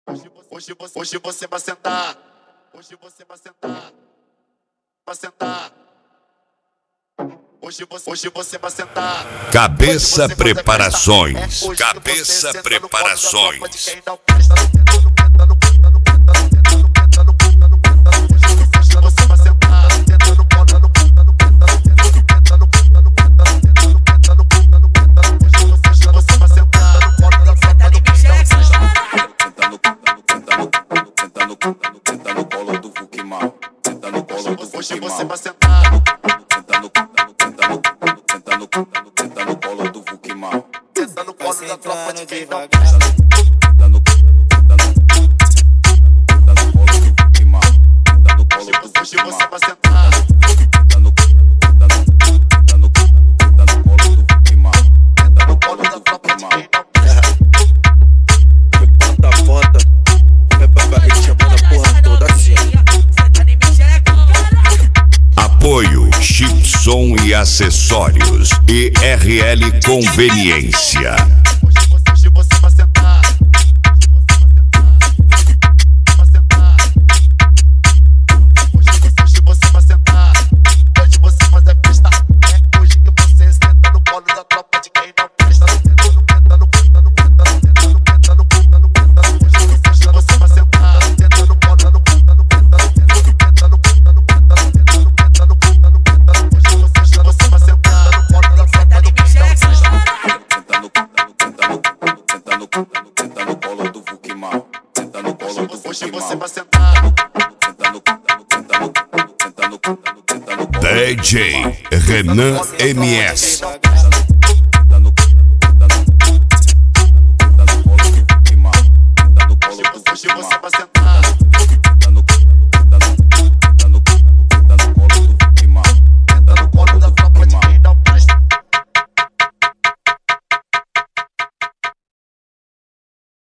Hoje você vai sentar. Hoje você vai sentar. Vai sentar. Hoje você vai sentar. Cabeça Preparações. Cabeça Preparações. Hoje você vai sentar. Senta no colo do Vuki mal. Senta no colo da tropa de quem não Senta no colo do Vuki mal. Senta no colo do Hoje Vuki você mal. vai sentar. Senta no colo do Vuki mal. Senta no colo do Vuki mal. Bota a foto, é pra barriga chamando a porra toda assim. Apoio Chipson e Acessórios. ERL Conveniência. Hoje você vai sentar. Hoje você vai sentar. Hoje você faz a festa. É hoje que você senta no colo da tropa de quem não presta. Hoje você vai sentar. Senta no colo da tropa de quem não Senta no colo do Vuki mal. Senta no colo do Hoje Vuki você mal. vai sentar. Senta no colo DJ Renan MS. Senta no colo do Vuki mal. Senta no colo do Hoje Vuki você mal. vai sentar.